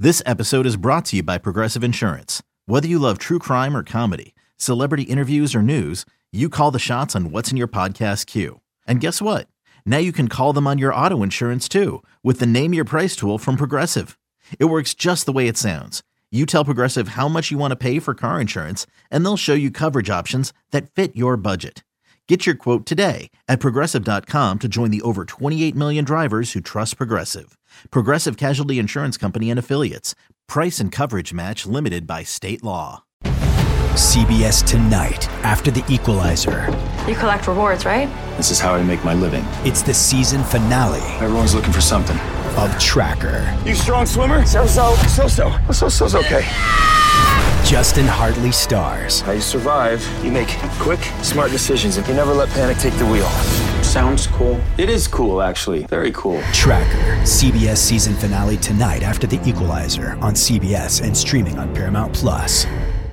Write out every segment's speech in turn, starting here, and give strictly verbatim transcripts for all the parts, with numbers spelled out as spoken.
This episode is brought to you by Progressive Insurance. Whether you love true crime or comedy, celebrity interviews or news, you call the shots on what's in your podcast queue. And guess what? Now you can call them on your auto insurance too with the Name Your Price tool from Progressive. It works just the way it sounds. You tell Progressive how much you want to pay for car insurance, and they'll show you coverage options that fit your budget. Get your quote today at Progressive dot com to join the over twenty-eight million drivers who trust Progressive. Progressive Casualty Insurance Company and Affiliates. Price and coverage match limited by state law. C B S Tonight, after The Equalizer. You collect rewards, right? This is how I make my living. It's the season finale. Everyone's looking for something. Of Tracker. You strong swimmer? So-so. So-so. So-so's okay. Justin Hartley stars. How you survive, you make quick, smart decisions, and you never let panic take the wheel. Sounds cool. It is cool, actually. Very cool. Tracker. C B S season finale tonight after The Equalizer on C B S and streaming on Paramount Plus.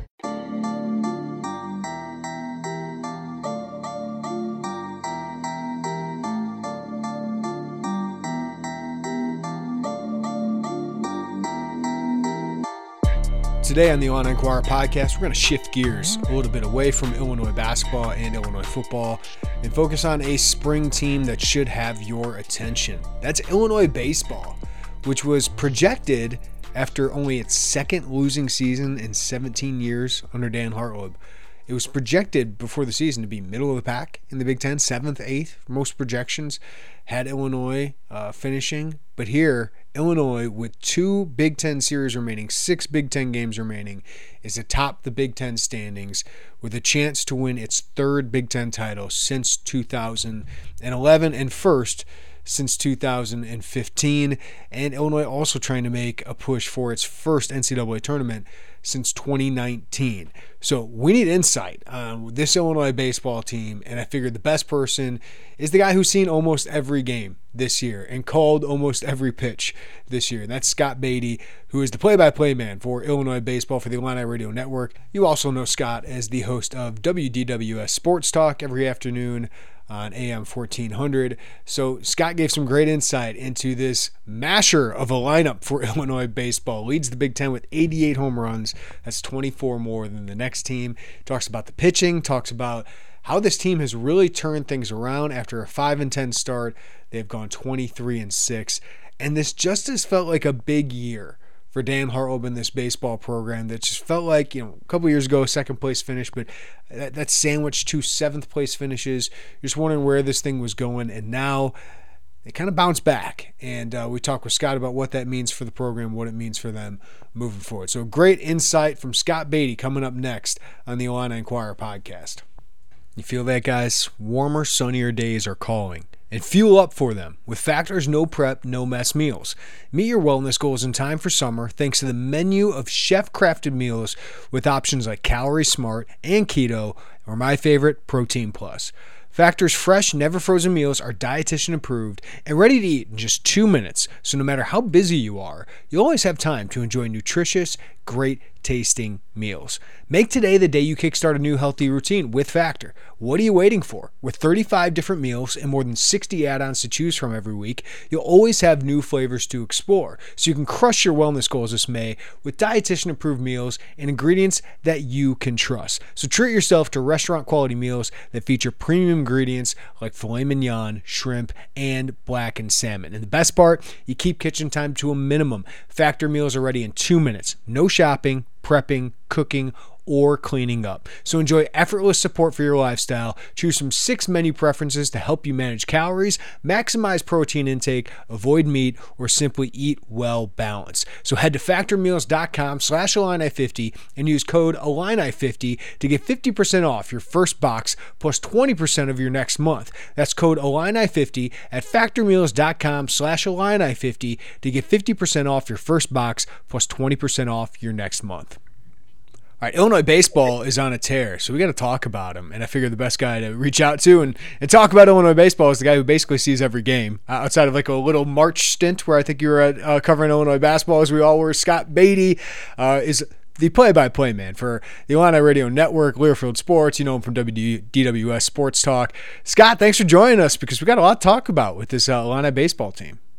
Today on the Illini Inquirer podcast, we're going to shift gears a little bit away from Illinois basketball and Illinois football and focus on a spring team that should have your attention. That's Illinois baseball, which was projected after only its second losing season in seventeen years under Dan Hartlob. It was projected before the season to be middle of the pack in the Big Ten, seventh, eighth. Most projections had Illinois uh, finishing. But here, Illinois, with two Big Ten series remaining, six Big Ten games remaining, is atop the Big Ten standings with a chance to win its third Big Ten title since two thousand eleven and first since two thousand fifteen. And Illinois also trying to make a push for its first N C double A tournament since twenty nineteen. So we need insight on this Illinois baseball team, and I figured the best person is the guy who's seen almost every game this year and called almost every pitch this year. And that's Scott Beatty, who is the play-by-play man for Illinois baseball for the Illini Radio Network. You also know Scott as the host of W D W S Sports Talk every afternoon on A M fourteen hundred. So Scott gave some great insight into this masher of a lineup for Illinois baseball. Leads the Big Ten with eighty-eight home runs. That's twenty-four more than the next team. Talks about the pitching, talks about how this team has really turned things around after a five and ten start. They've gone twenty-three and six, and this just has felt like a big year for Dan Hartlob in this baseball program that just felt like, you know, a couple years ago, second place finish, but that, that sandwiched two seventh place finishes. You're just wondering where this thing was going, and now they kind of bounced back. And uh, we talked with Scott about what that means for the program, what it means for them moving forward. So great insight from Scott Beatty coming up next on the Illini Inquirer podcast. You feel that, guys? Warmer, sunnier days are calling. And fuel up for them with Factor's no prep, no mess meals. Meet your wellness goals in time for summer thanks to the menu of chef-crafted meals with options like Calorie Smart and Keto, or my favorite, Protein Plus. Factor's fresh, never frozen meals are dietitian approved and ready to eat in just two minutes. So no matter how busy you are, you'll always have time to enjoy nutritious, great tasting meals. Make today the day you kickstart a new healthy routine with Factor. What are you waiting for? With thirty-five different meals and more than sixty add-ons to choose from every week, you'll always have new flavors to explore. So you can crush your wellness goals this May with dietitian approved meals and ingredients that you can trust. So treat yourself to restaurant quality meals that feature premium ingredients like filet mignon, shrimp, and blackened salmon. And the best part, you keep kitchen time to a minimum. Factor meals are ready in two minutes. No shopping, prepping, cooking, or cleaning up. So enjoy effortless support for your lifestyle. Choose from six menu preferences to help you manage calories, maximize protein intake, avoid meat, or simply eat well balanced. So head to factormeals.com slash Illini50 and use code Illini fifty to get fifty percent off your first box plus twenty percent of your next month. That's code Illini fifty at factormeals.com slash Illini50 to get fifty percent off your first box plus twenty percent off your next month. All right, Illinois baseball is on a tear, so we got to talk about him. And I figured the best guy to reach out to and, and talk about Illinois baseball is the guy who basically sees every game, uh, outside of like a little March stint where I think you were at, uh, covering Illinois basketball as we all were. Scott Beatty uh, is the play-by-play man for the Illini Radio Network, Learfield Sports. You know him from W D W S Sports Talk. Scott, thanks for joining us because we got a lot to talk about with this uh, Illini baseball team.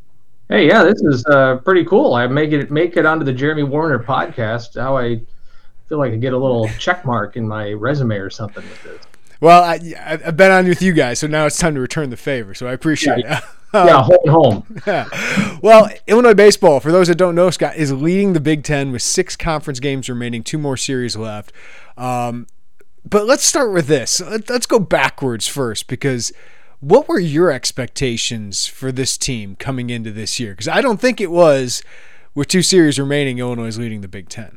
Hey, yeah, this is uh, pretty cool. I make it make it onto the Jeremy Warner podcast. How I feel like I get a little check mark in my resume or something with this. Well, I, I've been on with you guys, so now it's time to return the favor. So I appreciate yeah, it. Yeah, home home. Yeah. Well, Illinois baseball, for those that don't know, Scott, is leading the Big Ten with six conference games remaining, two more series left. Um, but let's start with this. Let's go backwards first, because what were your expectations for this team coming into this year? Because I don't think it was, with two series remaining, Illinois is leading the Big Ten.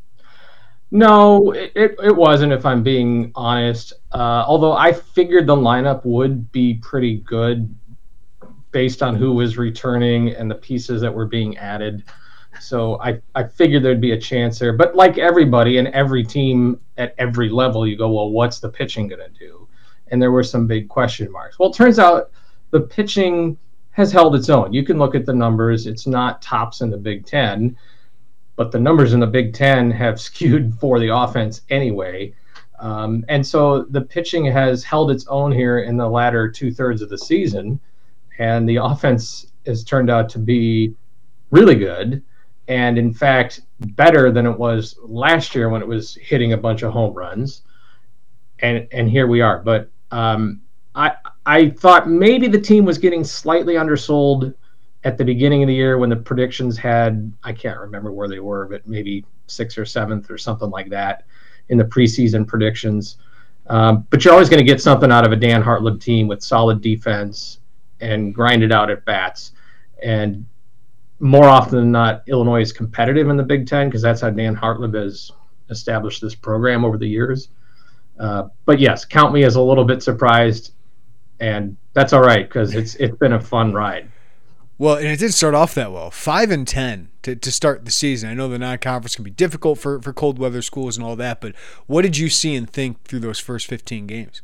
No, it, it wasn't, if I'm being honest. Uh, although I figured the lineup would be pretty good based on who was returning and the pieces that were being added. So I, I figured there'd be a chance there. But like everybody and every team at every level, you go, well, what's the pitching going to do? And there were some big question marks. Well, it turns out the pitching has held its own. You can look at the numbers. It's not tops in the Big Ten, but the numbers in the Big Ten have skewed for the offense anyway. Um, and so the pitching has held its own here in the latter two-thirds of the season, and the offense has turned out to be really good, and in fact, better than it was last year when it was hitting a bunch of home runs. And and here we are. But um, I I thought maybe the team was getting slightly undersold at the beginning of the year when the predictions had, I can't remember where they were, but maybe sixth or seventh or something like that in the preseason predictions. Um, but you're always going to get something out of a Dan Hartlib team with solid defense and grind it out at bats. And more often than not, Illinois is competitive in the Big Ten because that's how Dan Hartlib has established this program over the years. Uh, but yes, count me as a little bit surprised, and that's all right because it's it's been a fun ride. Well, and it did start off that well, five and ten to, to start the season. I know the non-conference can be difficult for, for cold weather schools and all that, but what did you see and think through those first fifteen games?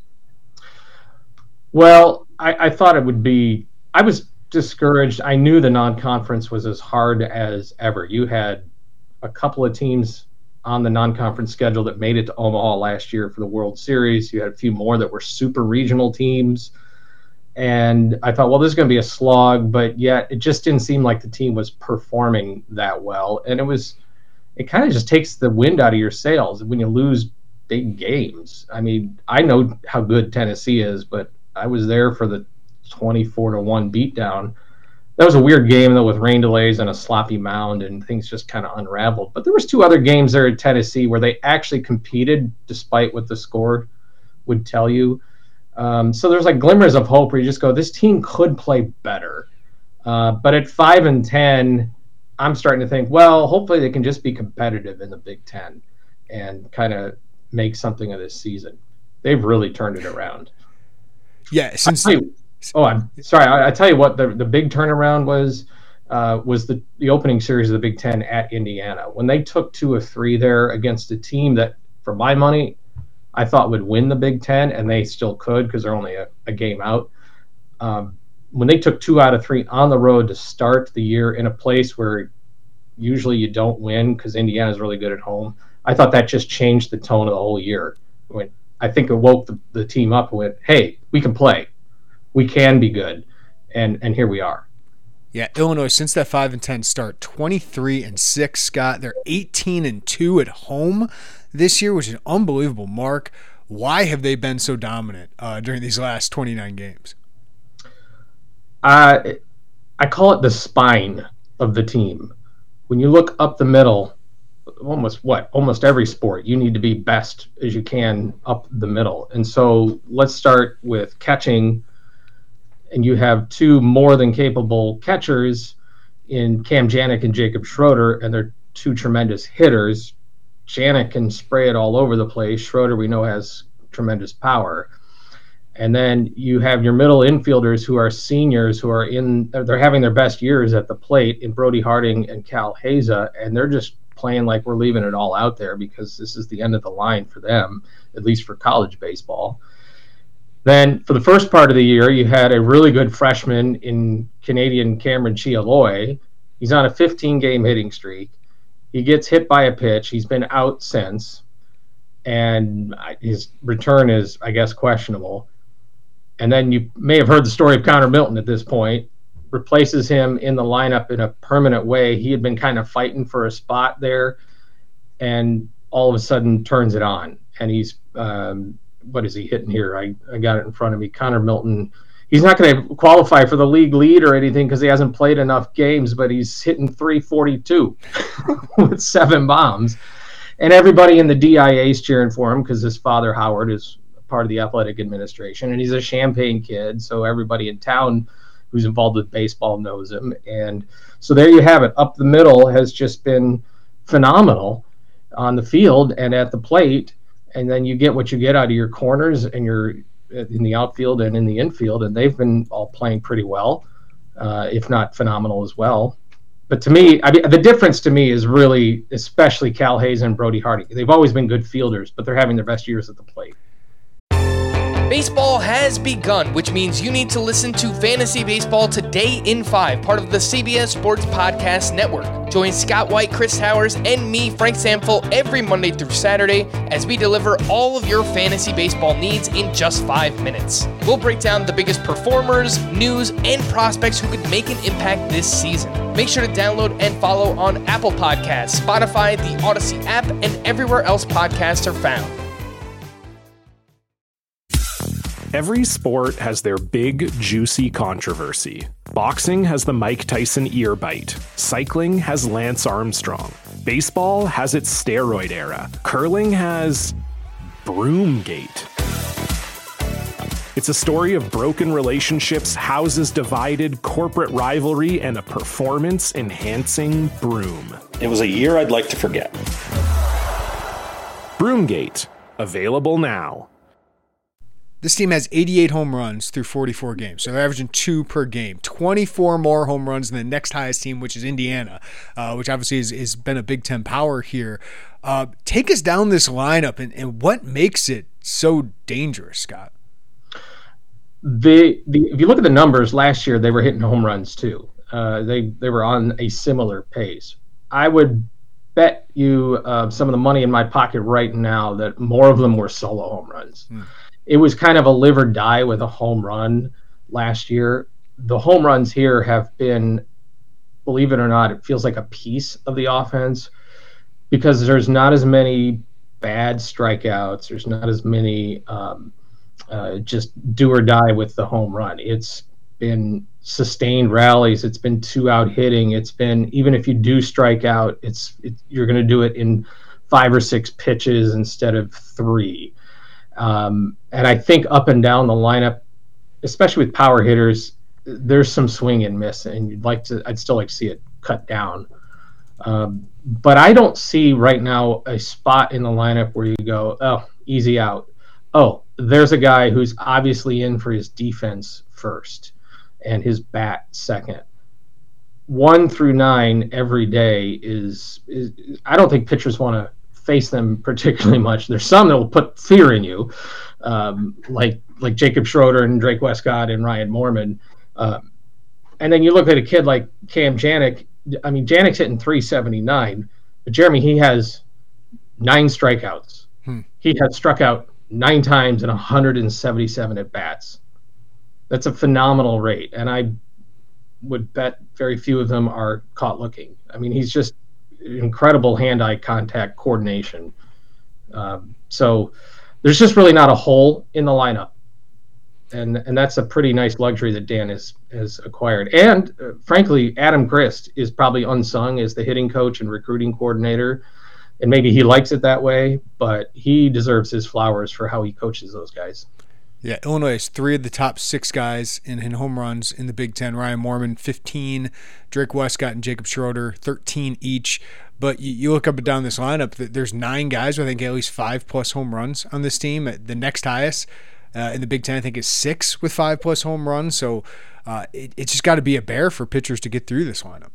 Well, I, I thought it would be. I was discouraged. I knew the non-conference was as hard as ever. You had a couple of teams on the non-conference schedule that made it to Omaha last year for the World Series. You had a few more that were super regional teams. And I thought, well, this is going to be a slog, but yet it just didn't seem like the team was performing that well. And it was, it kind of just takes the wind out of your sails when you lose big games. I mean, I know how good Tennessee is, but I was there for the twenty-four to one beatdown. That was a weird game, though, with rain delays and a sloppy mound, and things just kind of unraveled. But there was two other games there at Tennessee where they actually competed, despite what the score would tell you. Um, so there's like glimmers of hope where you just go, this team could play better. Uh, but at five and ten, I'm starting to think, well, hopefully they can just be competitive in the Big Ten and kind of make something of this season. They've really turned it around. Yeah, since you, oh, I'm sorry. I, I tell you what, the the big turnaround was uh, was the the opening series of the Big Ten at Indiana when they took two of three there against a team that, for my money, I thought would win the Big Ten, and they still could because they're only a, a game out. Um, when they took two out of three on the road to start the year in a place where usually you don't win because Indiana's really good at home, I thought that just changed the tone of the whole year. When I think it woke the, the team up and went, hey, we can play. We can be good. And and here we are. Yeah, Illinois, since that five and ten start, twenty-three and six, Scott. They're eighteen and two at home this year, which is an unbelievable mark. Why have they been so dominant uh, during these last twenty-nine games? Uh, I call it the spine of the team. When you look up the middle, almost what? Almost every sport, you need to be best as you can up the middle. And so let's start with catching. And you have two more than capable catchers in Cam Janik and Jacob Schroeder, and they're two tremendous hitters. Janik can spray it all over the place. Schroeder, we know, has tremendous power. And then you have your middle infielders who are seniors who are in, they're having their best years at the plate in Brody Harding and Cal Heza, and they're just playing like we're leaving it all out there because this is the end of the line for them, at least for college baseball. Then for the first part of the year, you had a really good freshman in Canadian Cameron Chialoy. He's on a fifteen-game hitting streak. He gets hit by a pitch. He's been out since, and his return is, I guess, questionable. And then you may have heard the story of Connor Milton at this point. replaces him in the lineup in a permanent way. He had been kind of fighting for a spot there, and all of a sudden turns it on. And he's, um, what is he hitting here? I, I got it in front of me. Connor Milton. He's not going to qualify for the league lead or anything because he hasn't played enough games, but he's hitting three forty-two with seven bombs. And everybody in the D I A is cheering for him because his father, Howard, is part of the athletic administration, and he's a Champaign kid, so everybody in town who's involved with baseball knows him. And so there you have it. Up the middle has just been phenomenal on the field and at the plate, and then you get what you get out of your corners and your in the outfield and in the infield, and they've been all playing pretty well, uh, if not phenomenal as well. But to me, I mean, the difference to me is really, especially Cal Hayes and Brody Hardy. They've always been good fielders, but they're having their best years at the plate. Baseball has begun, which means you need to listen to Fantasy Baseball Today in five, part of the C B S Sports Podcast Network. Join Scott White, Chris Towers, and me, Frank Samfel, every Monday through Saturday as we deliver all of your fantasy baseball needs in just five minutes. We'll break down the biggest performers, news, and prospects who could make an impact this season. Make sure to download and follow on Apple Podcasts, Spotify, the Odyssey app, and everywhere else podcasts are found. Every sport has their big, juicy controversy. Boxing has the Mike Tyson ear bite. Cycling has Lance Armstrong. Baseball has its steroid era. Curling has Broomgate. It's a story of broken relationships, houses divided, corporate rivalry, and a performance-enhancing broom. It was a year I'd like to forget. Broomgate, available now. This team has eighty-eight home runs through forty-four games, so they're averaging two per game. twenty-four more home runs than the next highest team, which is Indiana, uh, which obviously has, has been a Big Ten power here. Uh, take us down this lineup, and, and what makes it so dangerous, Scott? The, the if you look at the numbers, last year they were hitting home runs too. Uh, they they were on a similar pace. I would bet you uh, some of the money in my pocket right now that more of them were solo home runs. Hmm. It was kind of a live or die with a home run last year. The home runs here have been, believe it or not, it feels like a piece of the offense because there's not as many bad strikeouts. There's not as many um, uh, just do or die with the home run. It's been sustained rallies. It's been two out hitting. It's been, even if you do strike out, it's it, you're going to do it in five or six pitches instead of three. Um, and I think up and down the lineup, especially with power hitters, there's some swing and miss, and you'd like to, I'd still like to see it cut down. Um, but I don't see right now a spot in the lineup where you go, oh, easy out. Oh, there's a guy who's obviously in for his defense first and his bat second. One through nine every day is, is I don't think pitchers want to face them particularly much. There's some that will put fear in you, um, like like Jacob Schroeder and Drake Westcott and Ryan Moorman. Um, and then you look at a kid like Cam Janik. I mean, Janik's hitting three seventy-nine, but Jeremy, he has nine strikeouts. Hmm. He has struck out nine times and one hundred seventy-seven at bats. That's a phenomenal rate, and I would bet very few of them are caught looking. I mean, he's just incredible hand-eye contact coordination. Um, so there's just really not a hole in the lineup. And and that's a pretty nice luxury that Dan has, has acquired. And uh, frankly, Adam Grist is probably unsung as the hitting coach and recruiting coordinator. And maybe he likes it that way, but he deserves his flowers for how he coaches those guys. Yeah, Illinois has three of the top six guys in, in home runs in the Big Ten. Ryan Moorman, fifteen. Drake Westcott and Jacob Schroeder, thirteen each. But you, you look up and down this lineup, there's nine guys with I think at least five-plus home runs on this team. The next highest uh, in the Big Ten, I think, is six with five-plus home runs. So uh, it, it's just got to be a bear for pitchers to get through this lineup.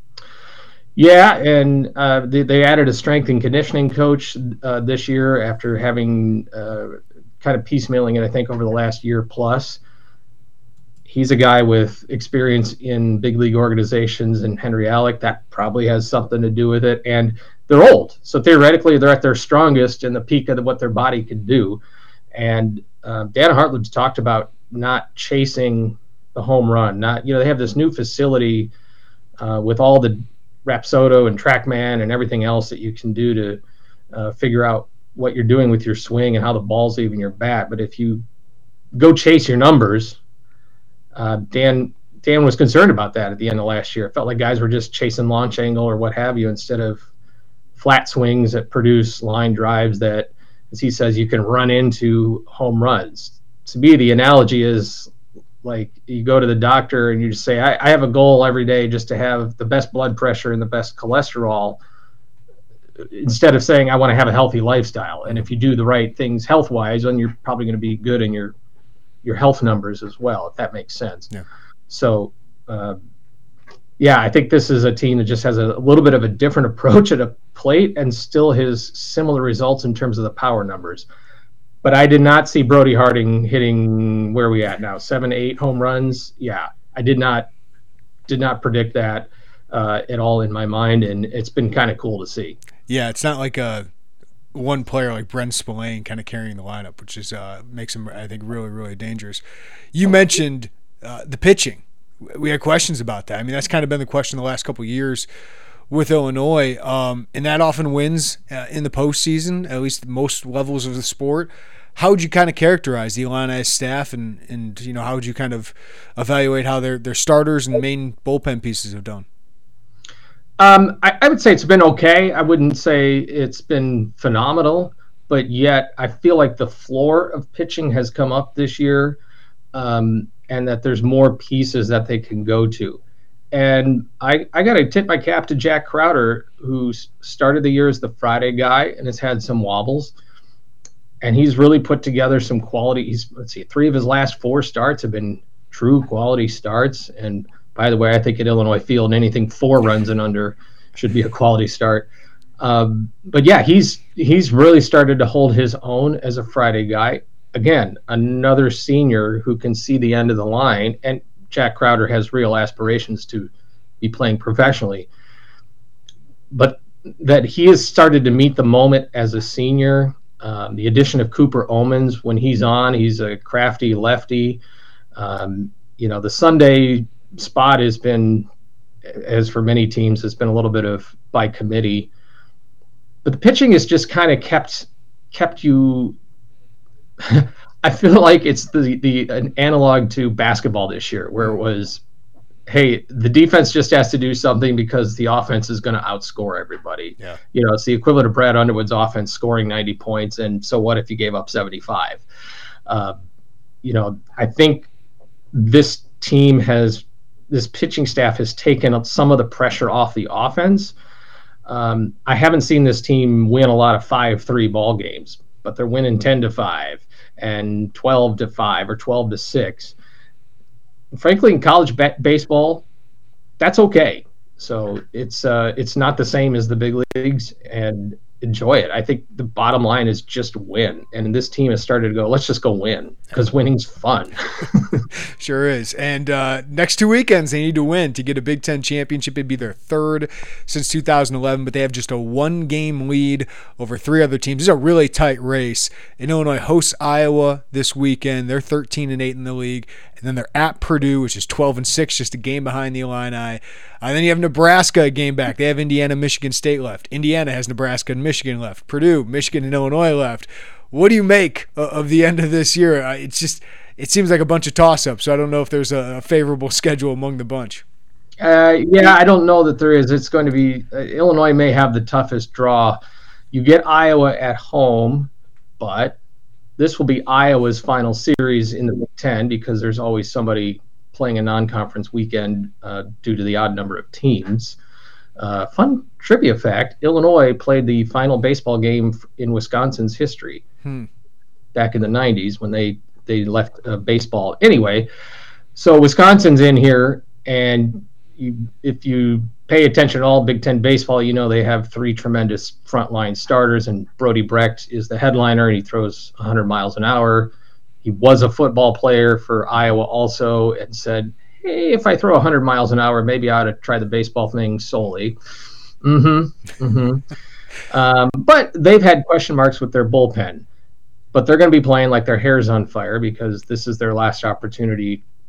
Yeah, and uh, they, they added a strength and conditioning coach uh, this year after having uh, – kind of piecemealing it, I think, over the last year plus. He's a guy with experience in big league organizations, and Henry Alec, that probably has something to do with it. And they're old, so theoretically they're at their strongest in the peak of what their body could do. And uh, Dan Hartledge talked about not chasing the home run. Not, you know, they have this new facility uh, with all the Rapsodo and TrackMan and everything else that you can do to uh, figure out what you're doing with your swing and how the ball's leaving your bat. But if you go chase your numbers, uh, Dan Dan was concerned about that at the end of last year. It felt like guys were just chasing launch angle or what have you instead of flat swings that produce line drives that, as he says, you can run into home runs. To me, the analogy is like you go to the doctor and you just say, I, I have a goal every day just to have the best blood pressure and the best cholesterol, instead of saying I want to have a healthy lifestyle. And if you do the right things health-wise, then you're probably going to be good in your your health numbers as well, if that makes sense. Yeah. So, uh, yeah, I think this is a team that just has a, a little bit of a different approach at a plate and still has similar results in terms of the power numbers. But I did not see Brody Harding hitting where are we at now, seven, eight home runs. Yeah, I did not did not predict that uh, at all in my mind, and it's been kind of cool to see. Yeah, it's not like a one player like Brent Spillane kind of carrying the lineup, which is uh, makes him, I think, really, really dangerous. You mentioned uh, the pitching. We had questions about that. I mean, that's kind of been the question the last couple of years with Illinois, um, and that often wins uh, in the postseason, at least most levels of the sport. How would you kind of characterize the Illini staff, and, and you know, how would you kind of evaluate how their their starters and main bullpen pieces have done? Um, I, I would say it's been okay. I wouldn't say it's been phenomenal, but yet I feel like the floor of pitching has come up this year, um, and that there's more pieces that they can go to. And I, I got to tip my cap to Jack Crowder, who started the year as the Friday guy and has had some wobbles. And he's really put together some quality. He's, let's see, three of his last four starts have been true quality starts. And by the way, I think at Illinois Field, anything four runs and under should be a quality start. Um, but yeah, he's he's really started to hold his own as a Friday guy. Again, another senior who can see the end of the line. And Jack Crowder has real aspirations to be playing professionally. But that he has started to meet the moment as a senior. Um, the addition of Cooper Omens, when he's on, he's a crafty lefty. Um, you know, the Sunday spot has been, as for many teams, has been a little bit of by committee. But the pitching has just kind of kept kept you. I feel like it's the the an analog to basketball this year, where it was, hey, the defense just has to do something because the offense is going to outscore everybody. Yeah. You know, it's the equivalent of Brad Underwood's offense scoring ninety points, and so what if you gave up seventy-five? Uh, you know, I think this team has, this pitching staff has taken up some of the pressure off the offense. Um, I haven't seen this team win a lot of five three ball games, but they're winning ten to five and twelve to five or twelve to six. Frankly, in college ba- baseball, that's okay. So it's uh, it's not the same as the big leagues, and enjoy it. I think the bottom line is just win. And this team has started to go, let's just go win, because winning's fun. Sure is. And uh, next two weekends, they need to win to get a Big Ten championship. It'd be their third since two thousand eleven, but they have just a one-game lead over three other teams. This is a really tight race. And Illinois hosts Iowa this weekend. They're thirteen and eight in the league. And then they're at Purdue, which is twelve and six, just a game behind the Illini. And then you have Nebraska a game back. They have Indiana, Michigan State left. Indiana has Nebraska and Michigan left. Purdue, Michigan, and Illinois left. What do you make of the end of this year? It's just, it seems like a bunch of toss-ups, so I don't know if there's a favorable schedule among the bunch. Uh, yeah, I don't know that there is. It's going to be uh, Illinois may have the toughest draw. You get Iowa at home, but this will be Iowa's final series in the Big Ten because there's always somebody playing a non-conference weekend uh, due to the odd number of teams. Uh, fun trivia fact, Illinois played the final baseball game in Wisconsin's history hmm. back in the nineties when they, they left uh, baseball. Anyway, so Wisconsin's in here, and you, if you pay attention to all Big Ten baseball, you know they have three tremendous frontline starters, and Brody Brecht is the headliner, and he throws one hundred miles an hour. He was a football player for Iowa also, and said, hey, if I throw one hundred miles an hour, maybe I ought to try the baseball thing solely. Mm-hmm. Mm-hmm. um, but they've had question marks with their bullpen. But they're going to be playing like their hair's on fire because this is their last opportunity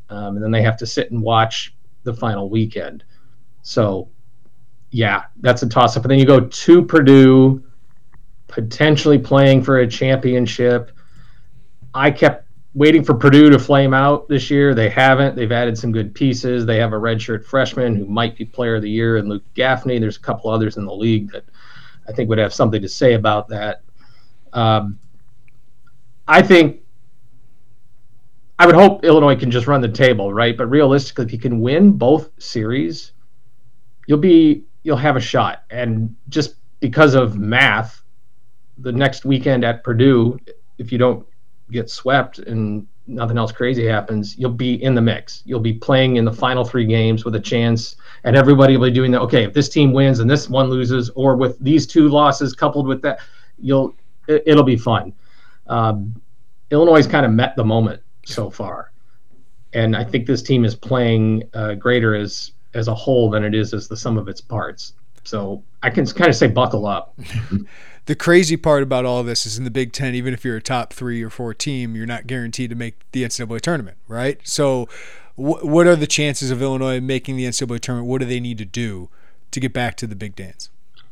um, and then they have to sit and watch the final weekend. So, yeah, that's a toss-up. And then you go to Purdue, potentially playing for a championship. I kept waiting for Purdue to flame out this year. They haven't. They've added some good pieces. They have a redshirt freshman who might be player of the year, and Luke Gaffney. There's a couple others in the league that I think would have something to say about that. Um, I think I would hope Illinois can just run the table, right? But realistically, if you can win both series, you'll be you'll have a shot. And just because of math, the next weekend at Purdue, if you don't get swept and nothing else crazy happens, you'll be in the mix. You'll be playing in the final three games with a chance, and everybody will be doing that. Okay, if this team wins and this one loses, or with these two losses coupled with that, you'll it, it'll be fun. Um, Illinois has kind of met the moment so far, and I think this team is playing uh, greater as as a whole than it is as the sum of its parts. So I can kind of say buckle up. The crazy part about all this is in the Big Ten, even if you're a top three or four team, you're not guaranteed to make the N C double A tournament, right? So wh- what are the chances of Illinois making the N C double A tournament? What do they need to do to get back to the big dance?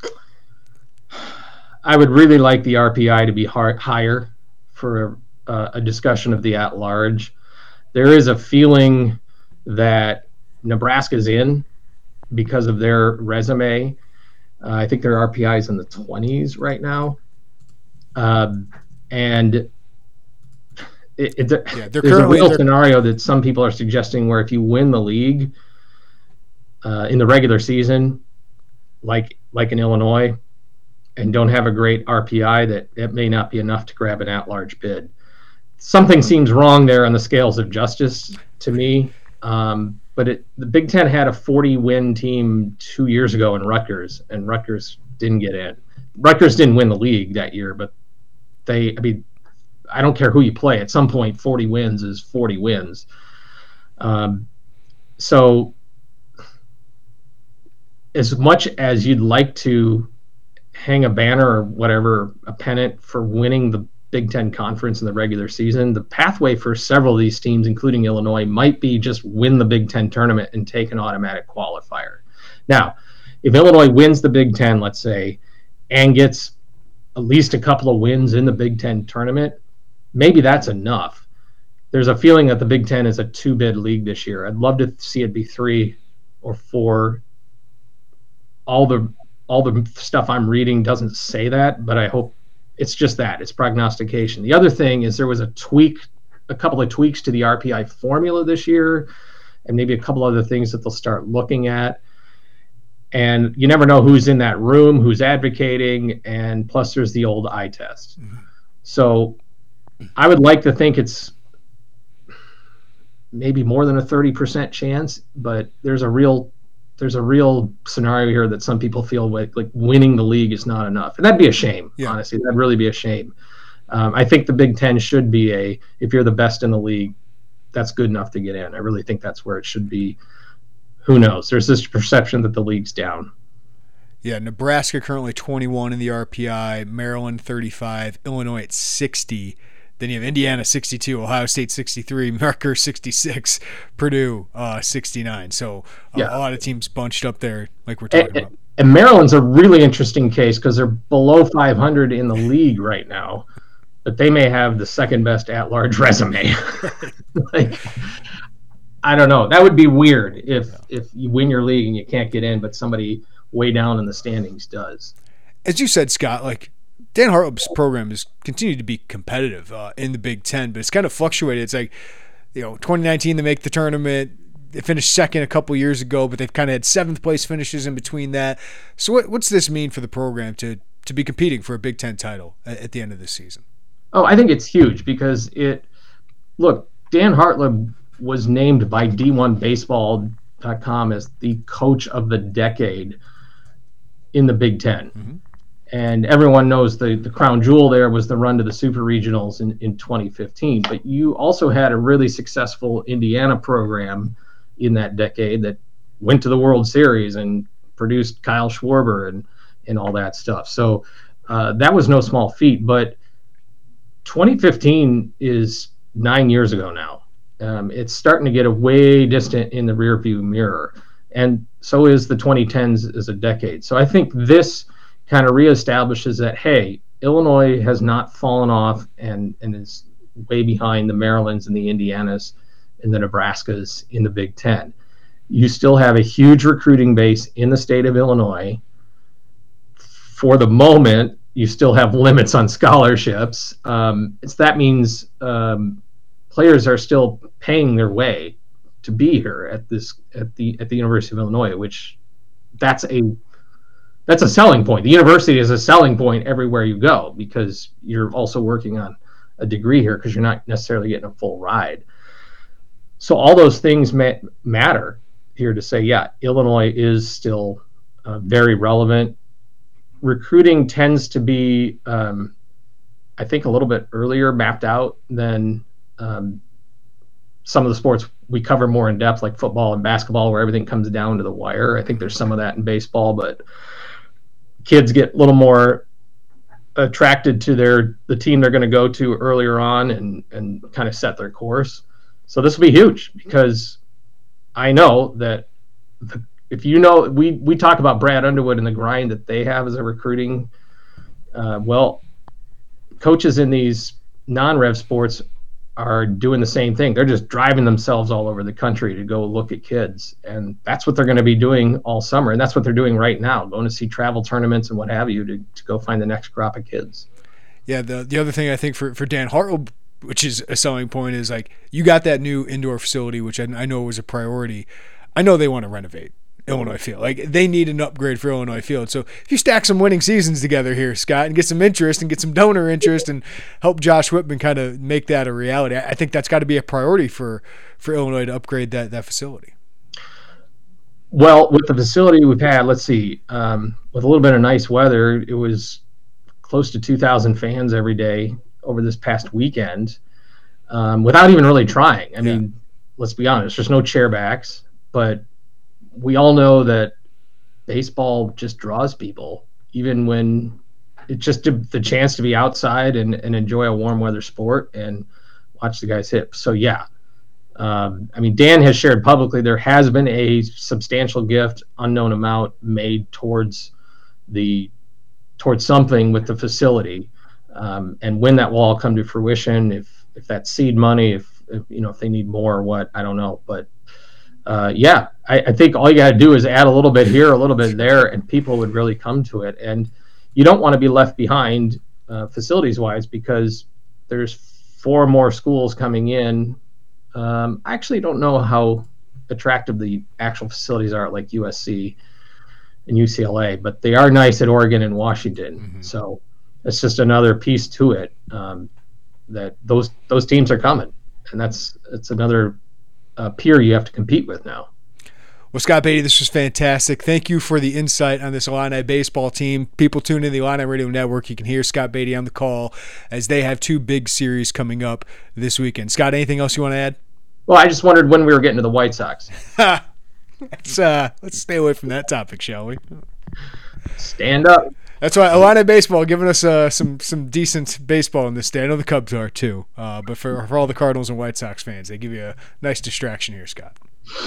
I would really like the R P I to be hard, higher for a, a discussion of the at-large. There is a feeling that Nebraska's in because of their resume. Uh, I think their R P I is in the twenties right now. Um, and it, it, yeah, there's a real scenario that some people are suggesting where if you win the league uh, in the regular season, like like in Illinois, and don't have a great R P I, that it may not be enough to grab an at-large bid. Something seems wrong there on the scales of justice to me. Um, but it, the Big Ten had a forty-win team two years ago in Rutgers, and Rutgers didn't get in. Rutgers didn't win the league that year, but they, I mean, I don't care who you play. At some point, forty wins is forty wins. Um, so as much as you'd like to hang a banner or whatever, a pennant for winning the Big Ten Conference in the regular season, the pathway for several of these teams, including Illinois, might be just win the Big Ten tournament and take an automatic qualifier. Now, if Illinois wins the Big Ten, let's say, and gets at least a couple of wins in the Big Ten tournament, maybe that's enough. There's a feeling that the Big Ten is a two-bid league this year. I'd love to see it be three or four. All the all the stuff I'm reading doesn't say that, but I hope it's just that. It's prognostication. The other thing is there was a tweak, a couple of tweaks to the R P I formula this year, and maybe a couple other things that they'll start looking at. And you never know who's in that room, who's advocating, and plus there's the old eye test. Mm-hmm. So I would like to think it's maybe more than a thirty percent chance, but there's a real there's a real scenario here that some people feel like, like winning the league is not enough. And that'd be a shame, yeah. Honestly. That'd really be a shame. Um, I think the Big Ten should be a, if you're the best in the league, that's good enough to get in. I really think that's where it should be. Who knows? There's this perception that the league's down. Yeah, Nebraska currently twenty-one in the R P I, Maryland thirty-five, Illinois at sixty. Then you have Indiana sixty-two, Ohio State sixty-three, Rutgers sixty-six, Purdue uh, sixty-nine. So uh, yeah. A lot of teams bunched up there like we're talking and, about. And Maryland's a really interesting case because they're below five hundred in the league right now, but they may have the second best at-large resume. Like, I don't know. That would be weird if yeah. if you win your league and you can't get in, but somebody way down in the standings does. As you said, Scott, like, Dan Hartleb's program has continued to be competitive uh, in the Big Ten, but it's kind of fluctuated. It's like, you know, twenty nineteen they make the tournament. They finished second a couple years ago, but they've kind of had seventh place finishes in between that. So what, what's this mean for the program to to be competing for a Big Ten title at, at the end of this season? Oh, I think it's huge because it – look, Dan Hartleb was named by D one baseball dot com as the coach of the decade in the Big Ten. Mm-hmm. And everyone knows the, the crown jewel there was the run to the Super Regionals in, in twenty fifteen. But you also had a really successful Indiana program in that decade that went to the World Series and produced Kyle Schwarber and, and all that stuff. So uh, that was no small feat. But twenty fifteen is nine years ago now. Um, it's starting to get a way distant in the rearview mirror. And so is the twenty tens as a decade. So I think this kind of reestablishes that, hey, Illinois has not fallen off and, and is way behind the Marylands and the Indianas and the Nebraskas in the Big Ten. You still have a huge recruiting base in the state of Illinois. For the moment, you still have limits on scholarships. Um, it's, that means um, players are still paying their way to be here at this at the at the University of Illinois, which that's a that's a selling point. The university is a selling point everywhere you go because you're also working on a degree here because you're not necessarily getting a full ride. So all those things ma- matter here to say, yeah, Illinois is still uh, very relevant. Recruiting tends to be, um, I think, a little bit earlier mapped out than um, some of the sports we cover more in depth, like football and basketball, where everything comes down to the wire. I think there's some of that in baseball, but kids get a little more attracted to their the team they're going to go to earlier on and, and kind of set their course. So this will be huge because I know that the, if you know, we, we talk about Brad Underwood and the grind that they have as a recruiting. Uh, well, coaches in these non-rev sports are doing the same thing. They're just driving themselves all over the country to go look at kids. And that's what they're going to be doing all summer. And that's what they're doing right now, going to see travel tournaments and what have you to, to go find the next crop of kids. Yeah, the the other thing I think for, for Dan Hartwell, which is a selling point, is like you got that new indoor facility, which I, I know was a priority. I know they want to renovate Illinois Field. Like they need an upgrade for Illinois Field. So if you stack some winning seasons together here, Scott, and get some interest and get some donor interest and help Josh Whitman kind of make that a reality, I think that's got to be a priority for, for Illinois to upgrade that, that facility. Well, with the facility we've had, let's see, um, with a little bit of nice weather, it was close to two thousand fans every day over this past weekend um, without even really trying. I yeah. mean, let's be honest, there's no chairbacks, but we all know that baseball just draws people, even when it's just the chance to be outside and, and enjoy a warm weather sport and watch the guys hit. So, yeah. Um, I mean, Dan has shared publicly there has been a substantial gift, unknown amount, made towards the towards something with the facility. Um, and when that will all come to fruition, if if that's seed money, if, if you know if they need more or what, I don't know. But uh, yeah, I, I think all you got to do is add a little bit here, a little bit there, and people would really come to it. And you don't want to be left behind uh, facilities-wise because there's four more schools coming in. Um, I actually don't know how attractive the actual facilities are at like U S C and U C L A, but they are nice at Oregon and Washington. Mm-hmm. So it's just another piece to it um, that those those teams are coming, and that's it's another uh, peer you have to compete with now. Well, Scott Beatty, this was fantastic. Thank you for the insight on this Illini baseball team. People tune in the Illini Radio Network. You can hear Scott Beatty on the call as they have two big series coming up this weekend. Scott, anything else you want to add? Well, I just wondered when we were getting to the White Sox. let's, uh, let's stay away from that topic, shall we? Stand up. That's why Illini baseball giving us uh, some some decent baseball in this day. I know the Cubs are too, uh, but for, for all the Cardinals and White Sox fans, they give you a nice distraction here, Scott.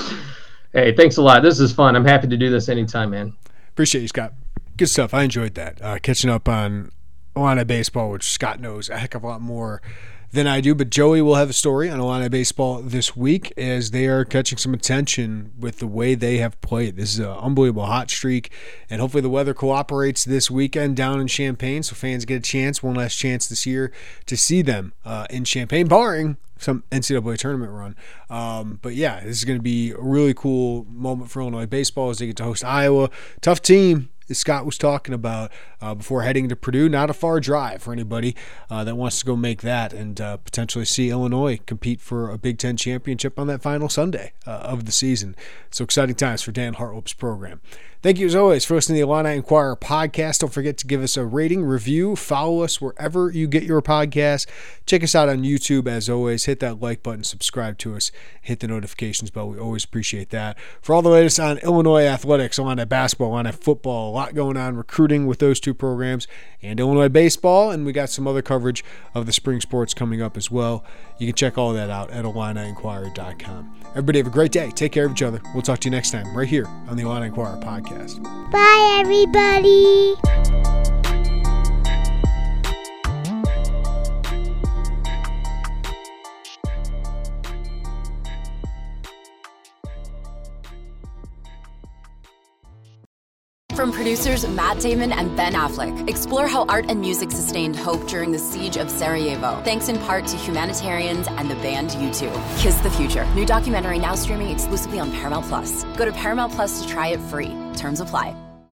Hey, thanks a lot. This is fun. I'm happy to do this anytime, man. Appreciate you, Scott. Good stuff. I enjoyed that. Uh, catching up on Illini baseball, which Scott knows a heck of a lot more than I do, but Joey will have a story on Illini baseball this week as they are catching some attention with the way they have played. This is an unbelievable hot streak, and hopefully the weather cooperates this weekend down in Champaign so fans get a chance, one last chance this year to see them uh, in Champaign, barring some N C double A tournament run. Um, but yeah, this is going to be a really cool moment for Illinois baseball as they get to host Iowa. Tough team, as Scott was talking about, uh, before heading to Purdue. Not a far drive for anybody uh, that wants to go make that and uh, potentially see Illinois compete for a Big Ten championship on that final Sunday uh, of the season. So exciting times for Dan Hartwell's program. Thank you as always for listening to the Illini Inquirer podcast. Don't forget to give us a rating, review, follow us wherever you get your podcast. Check us out on YouTube as always. Hit that like button, subscribe to us, hit the notifications bell. We always appreciate that. For all the latest on Illinois athletics, Illini basketball, Illini football, a lot going on recruiting with those two programs, and Illinois baseball, and we got some other coverage of the spring sports coming up as well. You can check all that out at Illini Inquirer dot com. Everybody have a great day. Take care of each other. We'll talk to you next time right here on the Illini Inquirer podcast. Bye, everybody. From producers Matt Damon and Ben Affleck, explore how art and music sustained hope during the siege of Sarajevo, thanks in part to humanitarians and the band U two. Kiss the Future. New documentary now streaming exclusively on Paramount Plus. Go to Paramount Plus to try it free. Terms apply.